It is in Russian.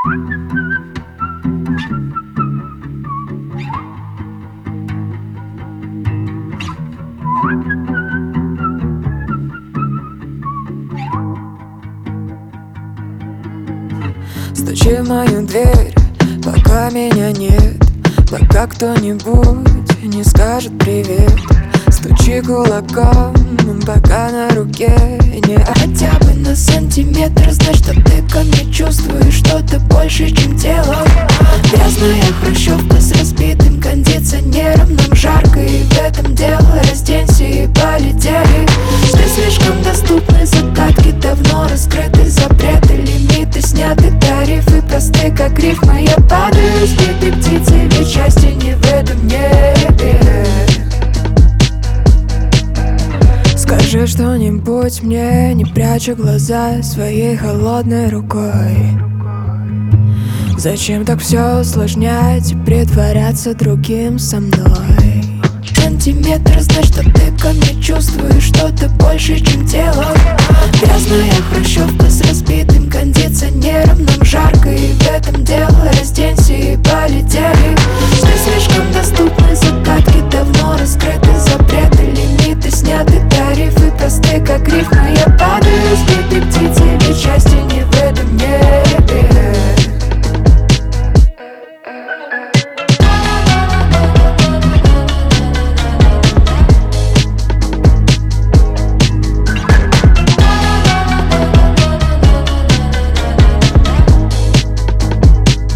Стучи в мою дверь, пока меня нет, пока кто-нибудь не скажет привет. Стучи кулаком, пока на руке не хотя бы на сантиметр. Знай, что ты ко мне чувствуешь что-то больше, чем тело. Грязная хрущевка с разбитым кондиционером. Нам жарко, и в этом дело. Разденься и полетели. Ты слишком доступны, загадки давно раскрыты. Запреты, лимиты сняты, тарифы просты, как рифма. Я падаю с битой птицы, ведь счастье не в этом небе. Скажи что-нибудь мне, не пряча глаза своей холодной рукой. Зачем так все усложнять и притворяться другим со мной? Сантиметр, знай, что ты ко мне чувствуешь что-то больше, чем тело.